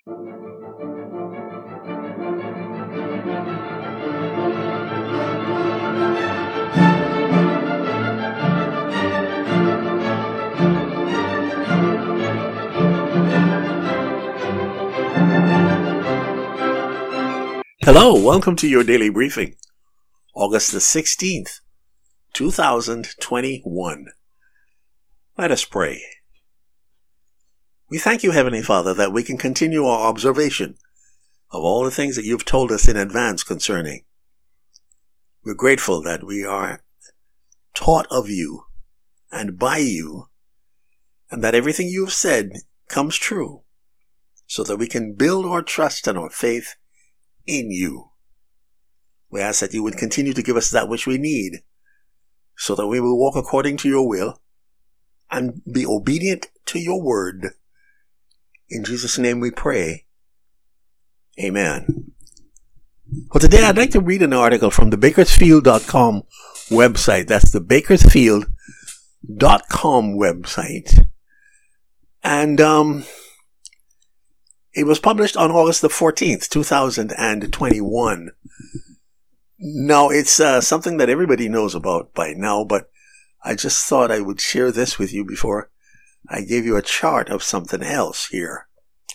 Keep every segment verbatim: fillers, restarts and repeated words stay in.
Hello, welcome to your daily briefing, August the sixteenth, two thousand twenty-one. Let us pray. We thank you, Heavenly Father, that we can continue our observation of all the things that you've told us in advance concerning. We're grateful that we are taught of you and by you, and that everything you've said comes true, so that we can build our trust and our faith in you. We ask that you would continue to give us that which we need, so that we will walk according to your will and be obedient to your word. In Jesus' name we pray. Amen. Well, today I'd like to read an article from the Bakersfield dot com website. That's the Bakersfield dot com website. And, um, it was published on August the fourteenth, two thousand twenty-one. Now, it's uh, something that everybody knows about by now, but I just thought I would share this with you before I gave you a chart of something else here.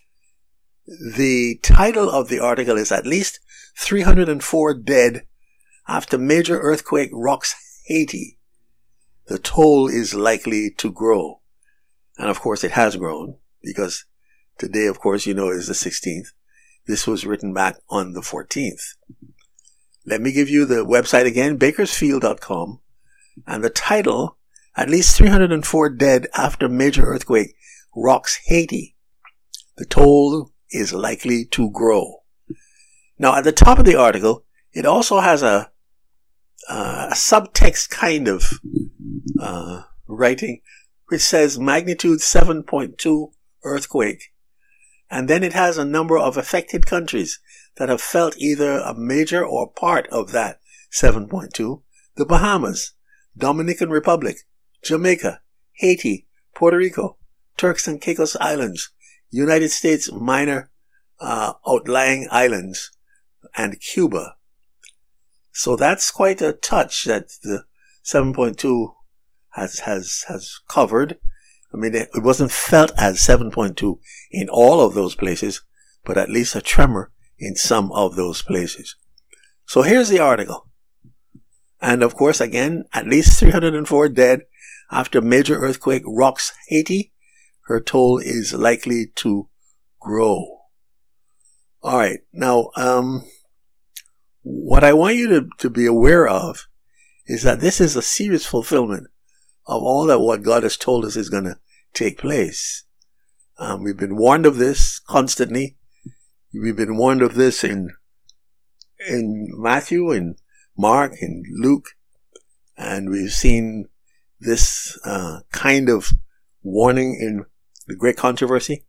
The title of the article is At Least three hundred four Dead After Major Earthquake Rocks Haiti. The toll is likely to grow. And of course it has grown, because today, of course, you know, is the sixteenth. This was written back on the fourteenth. Let me give you the website again, Bakersfield dot com. And the title, At Least three hundred four Dead After Major Earthquake Rocks Haiti. The toll is likely to grow. Now, at the top of the article, it also has a, uh, a subtext kind of uh, writing, which says magnitude seven point two earthquake. And then it has a number of affected countries that have felt either a major or part of that seven point two. The Bahamas, Dominican Republic, Jamaica, Haiti, Puerto Rico, Turks and Caicos Islands, United States minor uh, outlying islands, and Cuba. So that's quite a touch that the seven point two has, has, has covered. I mean, it wasn't felt as seven point two in all of those places, but at least a tremor in some of those places. So here's the article. And of course, again, at least three hundred four dead after major earthquake rocks Haiti. Her toll is likely to grow. All right. Now, um, what I want you to, to be aware of is that this is a serious fulfillment of all that what God has told us is going to take place. Um, we've been warned of this constantly. We've been warned of this in in Matthew, in Mark, in Luke, and we've seen this uh, kind of warning in the Great Controversy.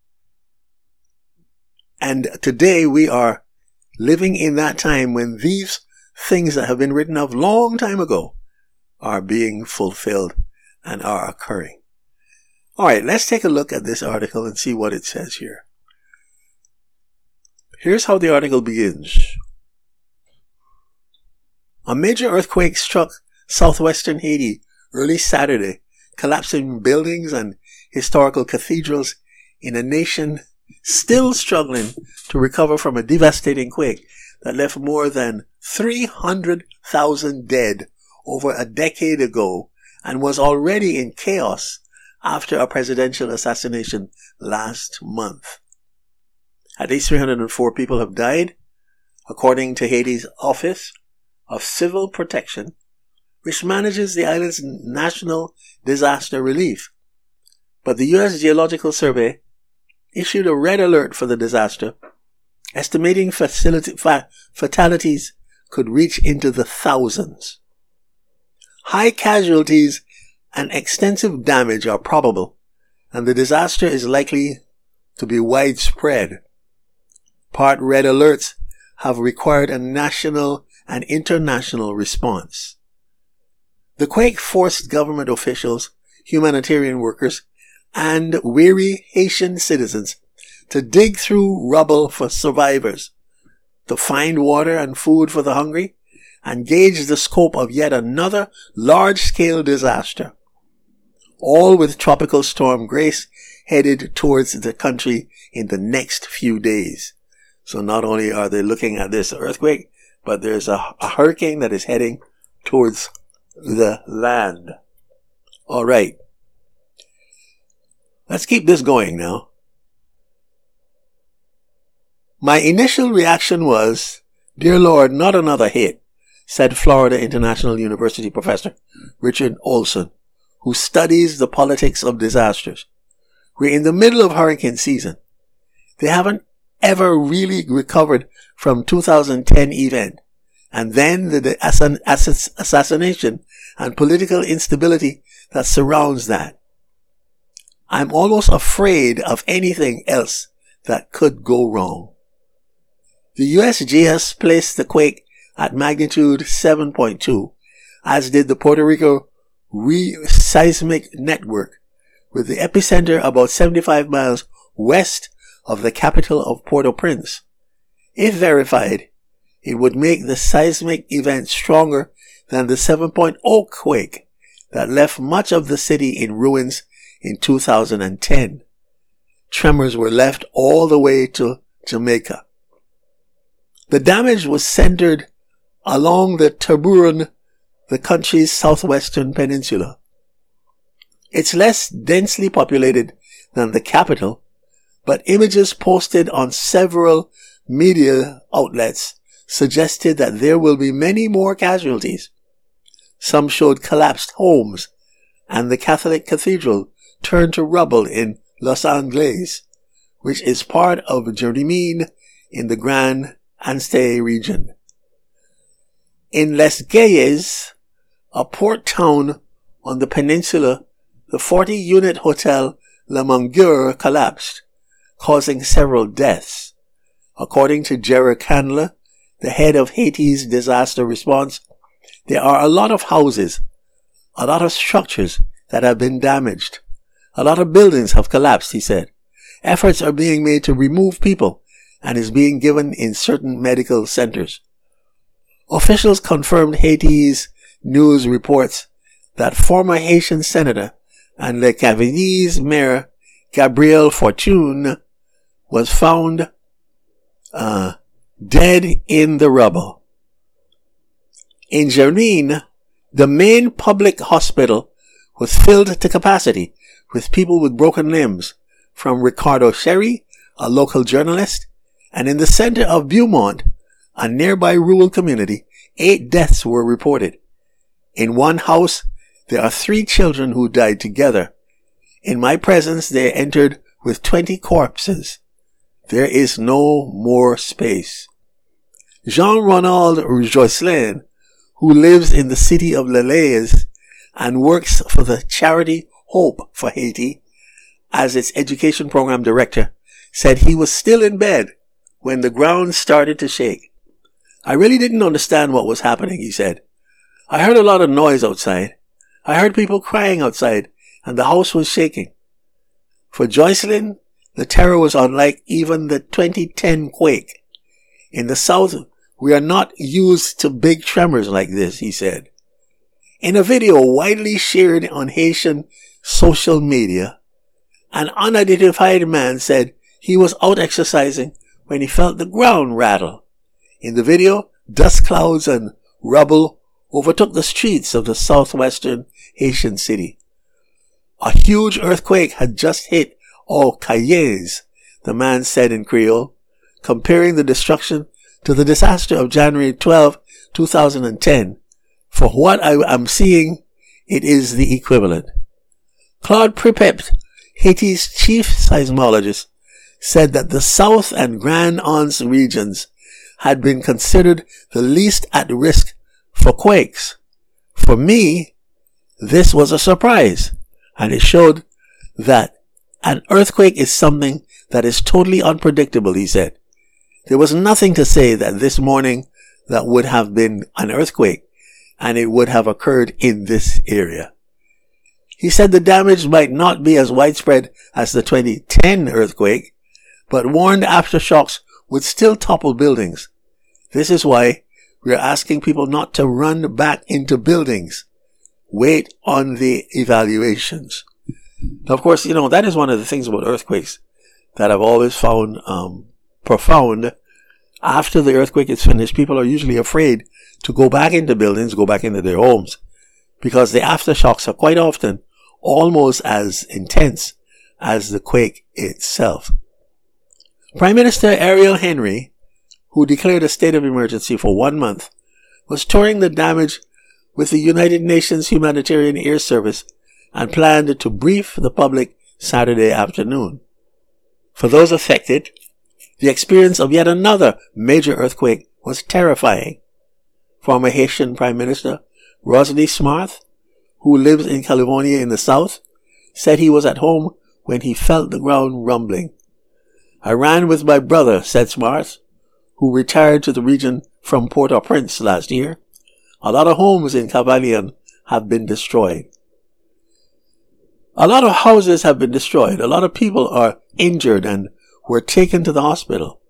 And today we are living in that time when these things that have been written of long time ago are being fulfilled and are occurring. All right, let's take a look at this article and see what it says here. Here's how the article begins. A major earthquake struck southwestern Haiti early Saturday, collapsing buildings and historical cathedrals in a nation still struggling to recover from a devastating quake that left more than three hundred thousand dead over a decade ago and was already in chaos after a presidential assassination last month. At least three hundred four people have died, according to Haiti's Office of Civil Protection, which manages the island's national disaster relief. But the U S Geological Survey issued a red alert for the disaster, estimating facility, fa- fatalities could reach into the thousands. High casualties and extensive damage are probable, and the disaster is likely to be widespread. Part red alerts have required a national and international response. The quake forced government officials, humanitarian workers, and weary Haitian citizens to dig through rubble for survivors, to find water and food for the hungry, and gauge the scope of yet another large-scale disaster. All with Tropical Storm Grace headed towards the country in the next few days. So not only are they looking at this earthquake, but there's a, a hurricane that is heading towards the land. All right. Let's keep this going now. My initial reaction was, "Dear Lord, not another hit," said Florida International University professor Richard Olson, who studies the politics of disasters. We're in the middle of hurricane season. They haven't ever really recovered from two thousand ten event, and then the, the ass- assassination and political instability that surrounds that. I'm almost afraid of anything else that could go wrong. The U S G S placed the quake at magnitude seven point two, as did the Puerto Rico Re-Seismic Network, with the epicenter about seventy-five miles west of the capital of Port-au-Prince. If verified, it would make the seismic event stronger than the seven point oh quake that left much of the city in ruins in two thousand ten. Tremors were left all the way to Jamaica. The damage was centered along the Tiburon, the country's southwestern peninsula. It's less densely populated than the capital, but images posted on several media outlets suggested that there will be many more casualties. Some showed collapsed homes, and the Catholic cathedral turned to rubble in Los Angeles, which is part of Jérémie in the Grand Anse region. In Les Cayes, a port town on the peninsula, the forty-unit hotel La Mongueur collapsed, causing several deaths. According to Gerard Candler, the head of Haiti's disaster response, there are a lot of houses, a lot of structures that have been damaged. A lot of buildings have collapsed, he said. Efforts are being made to remove people and is being given in certain medical centers. Officials confirmed Haiti's news reports that former Haitian senator and Le Cavendi's mayor Gabriel Fortune was found uh, dead in the rubble. In Jérémie, the main public hospital was filled to capacity with people with broken limbs, from Ricardo Sherry, a local journalist, and in the center of Beaumont, a nearby rural community, eight deaths were reported. In one house, there are three children who died together. In my presence, they entered with twenty corpses. There is no more space. Jean-Ronald Jocelyn, who lives in the city of Lelais and works for the charity Hope for Haiti as its education program director, said he was still in bed when the ground started to shake. I really didn't understand what was happening, he said. I heard a lot of noise outside. I heard people crying outside, and the house was shaking. For Jocelyn, the terror was unlike even the twenty ten quake. In the South, we are not used to big tremors like this, he said. In a video widely shared on Haitian social media, an unidentified man said he was out exercising when he felt the ground rattle. In the video, dust clouds and rubble overtook the streets of the southwestern Haitian city. A huge earthquake had just hit Aux Cayes, the man said in Creole, comparing the destruction to the disaster of January twelfth, two thousand ten. For what I am seeing, it is the equivalent. Claude Pripet, Haiti's chief seismologist, said that the South and Grand Anse regions had been considered the least at risk for quakes. For me, this was a surprise, and it showed that an earthquake is something that is totally unpredictable, he said. There was nothing to say that this morning that would have been an earthquake, and it would have occurred in this area. He said the damage might not be as widespread as the twenty ten earthquake, but warned aftershocks would still topple buildings. This is why we are asking people not to run back into buildings. Wait on the evaluations. Now, of course, you know, that is one of the things about earthquakes that I've always found um, profound. After the earthquake is finished, people are usually afraid to go back into buildings, go back into their homes, because the aftershocks are quite often almost as intense as the quake itself. Prime Minister Ariel Henry, who declared a state of emergency for one month, was touring the damage with the United Nations Humanitarian Air Service and planned to brief the public Saturday afternoon. For those affected, the experience of yet another major earthquake was terrifying. Former Haitian Prime Minister Rosalie Smart, who lives in California in the south, said he was at home when he felt the ground rumbling. I ran with my brother, said Smart, who retired to the region from Port-au-Prince last year. A lot of homes in Cavalion have been destroyed. A lot of houses have been destroyed. A lot of people are injured and were taken to the hospital.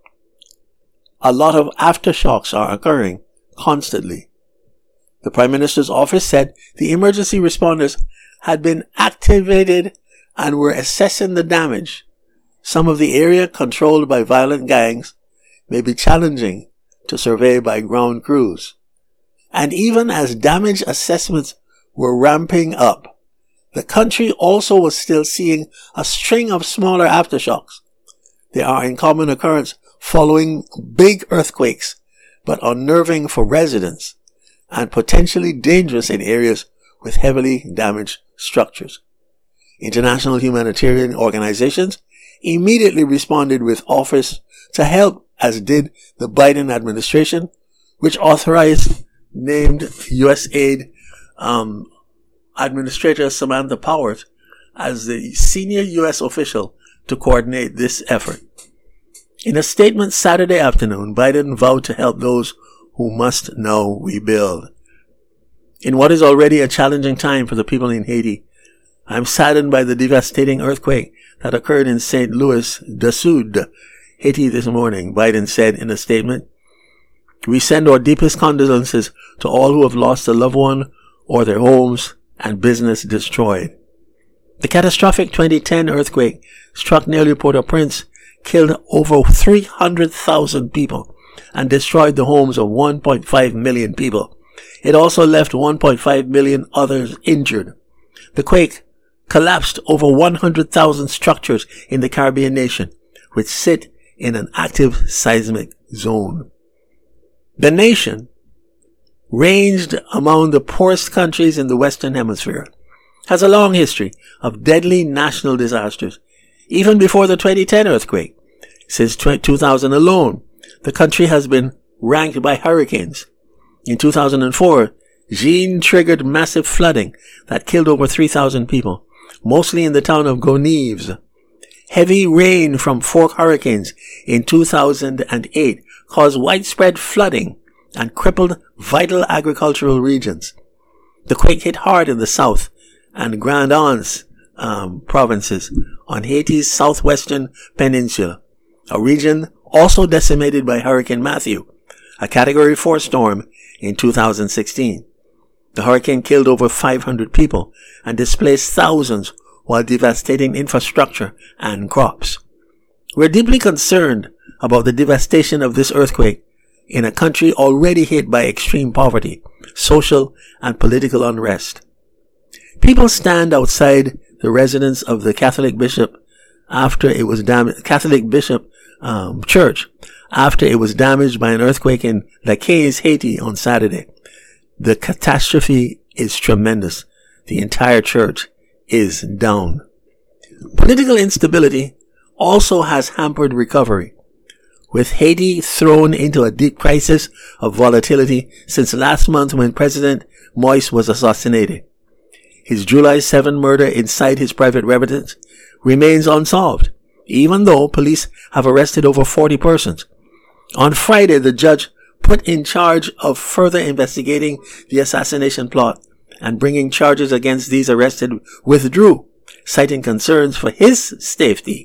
A lot of aftershocks are occurring constantly. The Prime Minister's office said the emergency responders had been activated and were assessing the damage. Some of the area controlled by violent gangs may be challenging to survey by ground crews. And even as damage assessments were ramping up, the country also was still seeing a string of smaller aftershocks. They are in common occurrence following big earthquakes, but unnerving for residents and potentially dangerous in areas with heavily damaged structures. International humanitarian organizations immediately responded with offers to help, as did the Biden administration, which authorized named U S aid um, Administrator Samantha Powers as the senior U S official to coordinate this effort. In a statement Saturday afternoon, Biden vowed to help those who must now rebuild. In what is already a challenging time for the people in Haiti, I am saddened by the devastating earthquake that occurred in Saint Louis du Sud, Haiti this morning, Biden said in a statement. We send our deepest condolences to all who have lost a loved one or their homes and business destroyed. The catastrophic twenty ten earthquake struck nearly Port-au-Prince, killed over three hundred thousand people, and destroyed the homes of one point five million people. It also left one point five million others injured. The quake collapsed over one hundred thousand structures in the Caribbean nation, which sit in an active seismic zone. The nation, ranged among the poorest countries in the Western Hemisphere, has a long history of deadly national disasters. Even before the twenty ten earthquake, since two thousand alone, the country has been ranked by hurricanes. In two thousand four, Jeanne triggered massive flooding that killed over three thousand people, mostly in the town of Gonaives. Heavy rain from four hurricanes in two thousand eight caused widespread flooding and crippled vital agricultural regions. The quake hit hard in the south and Grand Anse um, provinces on Haiti's southwestern peninsula, a region also decimated by Hurricane Matthew, a Category four storm in two thousand sixteen. The hurricane killed over five hundred people and displaced thousands while devastating infrastructure and crops. We're deeply concerned about the devastation of this earthquake in a country already hit by extreme poverty, social and political unrest. People stand outside the residence of the Catholic bishop after it was damaged, Catholic bishop um, church after it was damaged by an earthquake in La Caisse, Haiti on Saturday. The catastrophe is tremendous. The entire church is down. Political instability also has hampered recovery, with Haiti thrown into a deep crisis of volatility since last month when President Moïse was assassinated. His July seventh murder inside his private residence remains unsolved, even though police have arrested over forty persons. On Friday, the judge put in charge of further investigating the assassination plot and bringing charges against these arrested withdrew, citing concerns for his safety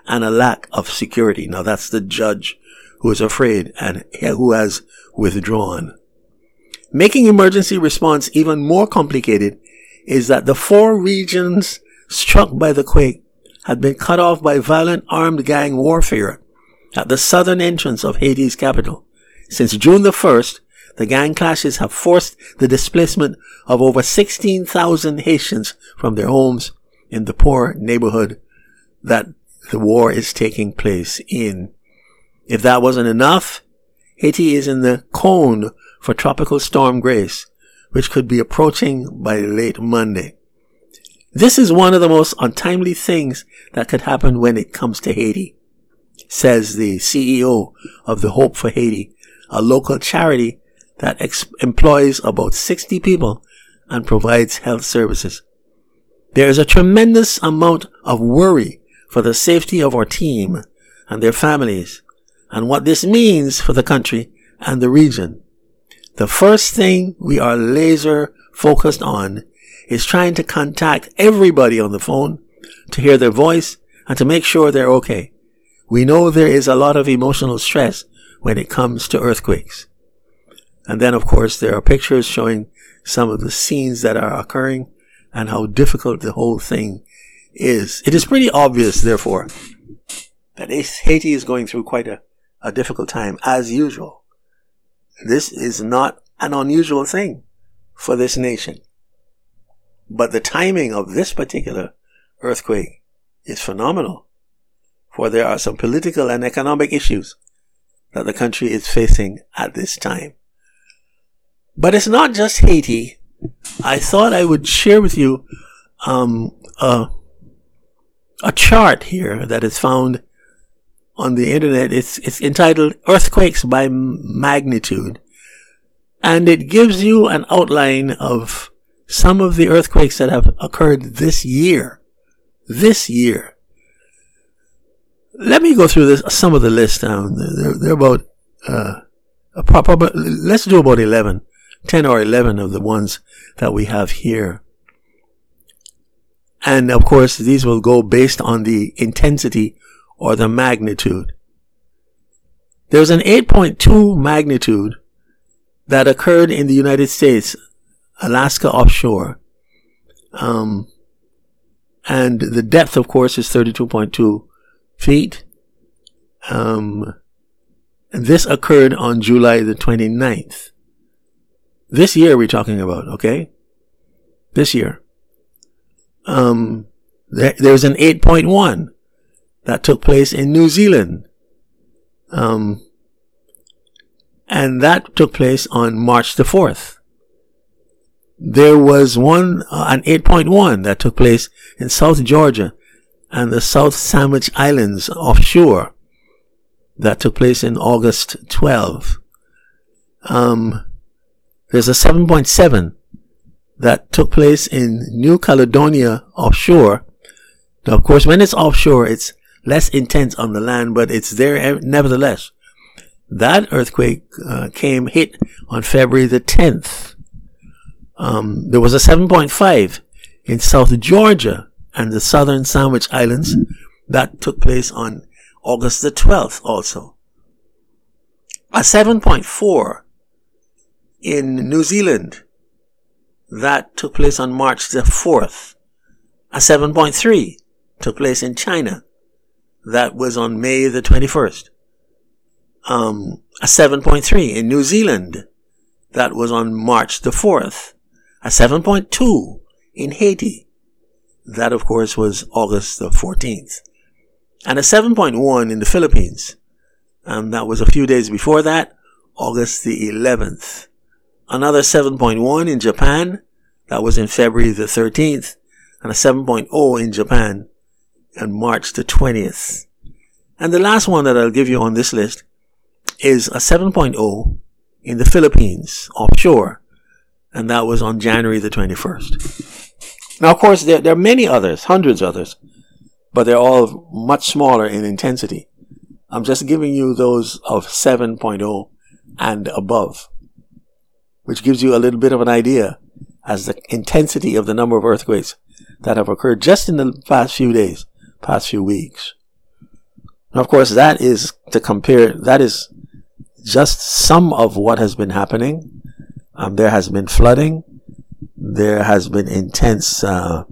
and a lack of security. Now that's the judge who is afraid and who has withdrawn. Making emergency response even more complicated is that the four regions struck by the quake had been cut off by violent armed gang warfare at the southern entrance of Haiti's capital. Since June the first, the gang clashes have forced the displacement of over sixteen thousand Haitians from their homes in the poor neighborhood that the war is taking place in. If that wasn't enough, Haiti is in the cone for Tropical Storm Grace, which could be approaching by late Monday. This is one of the most untimely things that could happen when it comes to Haiti, says the C E O of the Hope for Haiti, a local charity that ex- employs about sixty people and provides health services. There is a tremendous amount of worry for the safety of our team and their families and what this means for the country and the region. The first thing we are laser focused on is trying to contact everybody on the phone to hear their voice and to make sure they're okay. We know there is a lot of emotional stress when it comes to earthquakes. And then, of course, there are pictures showing some of the scenes that are occurring and how difficult the whole thing is. It is pretty obvious, therefore, that Haiti is going through quite a, a difficult time, as usual. This is not an unusual thing for this nation. But the timing of this particular earthquake is phenomenal, for there are some political and economic issues that the country is facing at this time. But it's not just Haiti. I thought I would share with you um, a, a chart here that is found on the internet. It's, it's entitled Earthquakes by Magnitude. And it gives you an outline of some of the earthquakes that have occurred this year. This year. Let me go through this, some of the list down. They're, they're about, uh, a proper, let's do about eleven. ten or eleven of the ones that we have here. And of course, these will go based on the intensity or the magnitude. There's an eight point two magnitude that occurred in the United States, Alaska offshore. Um, and the depth, of course, is thirty-two point two feet. Um, and this occurred on July the twenty-ninth. This year we're talking about, okay? This year. Um, there, there's an eight point one that took place in New Zealand. Um, and that took place on March the fourth. There was one, uh, an eight point one that took place in South Georgia and the South Sandwich Islands offshore. That took place in August twelfth. Um, There's a seven point seven that took place in New Caledonia offshore. Now, of course, when it's offshore, it's less intense on the land, but it's there nevertheless. That earthquake uh, came hit on February the tenth. Um, there was a seven point five in South Georgia and the Southern Sandwich Islands. That took place on August the twelfth also. A seven point four in New Zealand. That took place on March the fourth. A seven point three took place in China. That was on May the twenty-first. Um, a seven point three in New Zealand. That was on March the fourth. A seven point two in Haiti. That, of course, was August the fourteenth. And a seven point one in the Philippines. And that was a few days before that, August the eleventh. Another seven point one in Japan. That was in February the thirteenth. And a seven point oh in Japan on March the twentieth. And the last one that I'll give you on this list is a seven point oh in the Philippines offshore. And that was on January the twenty-first. Now, of course, there, there are many others, hundreds others, but they're all much smaller in intensity. I'm just giving you those of seven point oh and above, which gives you a little bit of an idea as the intensity of the number of earthquakes that have occurred just in the past few days, past few weeks. And of course, that is to compare, that is just some of what has been happening. Um, there has been flooding. There has been intense uh,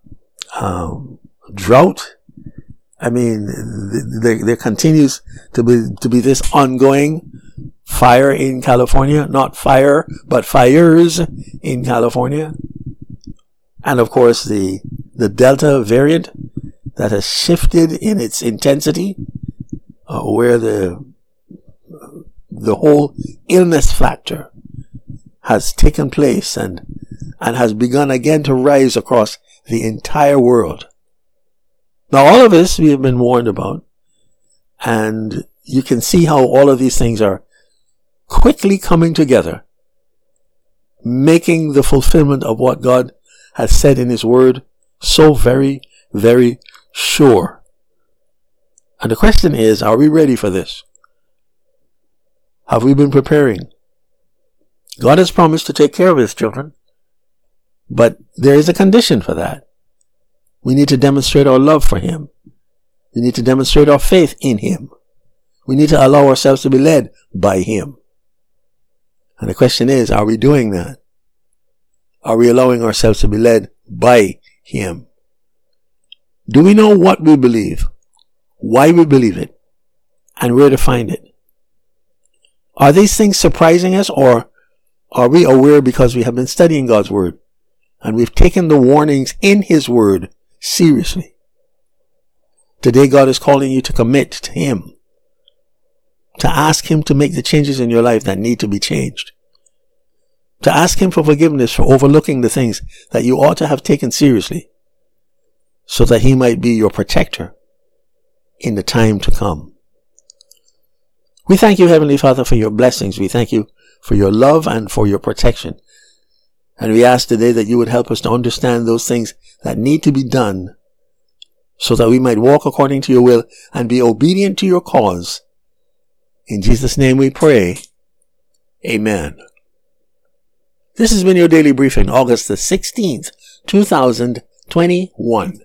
um, drought. I mean, there, there continues to be to be this ongoing fire in California. Not fire, but fires in California. And of course, the the Delta variant that has shifted in its intensity, uh, where the the whole illness factor has taken place and and has begun again to rise across the entire world. Now, all of this we have been warned about, and you can see how all of these things are quickly coming together, making the fulfillment of what God has said in His Word so very, very sure. And the question is, are we ready for this? Have we been preparing? God has promised to take care of His children, but there is a condition for that. We need to demonstrate our love for Him. We need to demonstrate our faith in Him. We need to allow ourselves to be led by Him. And the question is, are we doing that? Are we allowing ourselves to be led by Him? Do we know what we believe, why we believe it, and where to find it? Are these things surprising us, or are we aware because we have been studying God's Word and we've taken the warnings in His Word seriously? Today, God is calling you to commit to Him, to ask Him to make the changes in your life that need to be changed, to ask Him for forgiveness for overlooking the things that you ought to have taken seriously, so that He might be your protector in the time to come. We thank you, Heavenly Father, for your blessings. We thank you for your love and for your protection. And we ask today that you would help us to understand those things that need to be done so that we might walk according to your will and be obedient to your cause. In Jesus' name we pray. Amen. This has been your daily briefing, August the sixteenth, two thousand twenty-one.